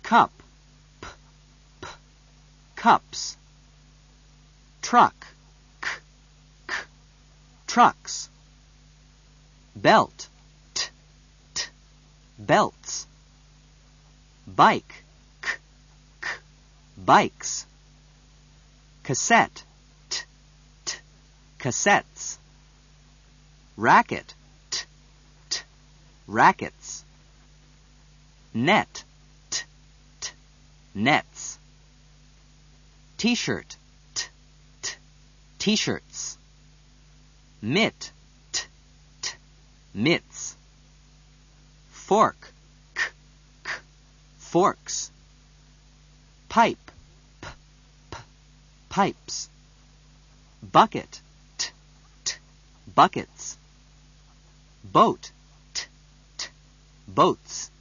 Cup, p, p, cups. Truck, k, k, trucks. Belt, t, t, belts. Bike, k, k, bikes. Cassette, t, t, cassettes. Racket, t, t, rackets. Net, t, t, nets. T-shirt, t, t, t-shirts. Mitt, t, t, mitts. Fork, k, k, forks. Pipe, p, p, pipes. Bucket, t, t, buckets. Boat, t, t, boats.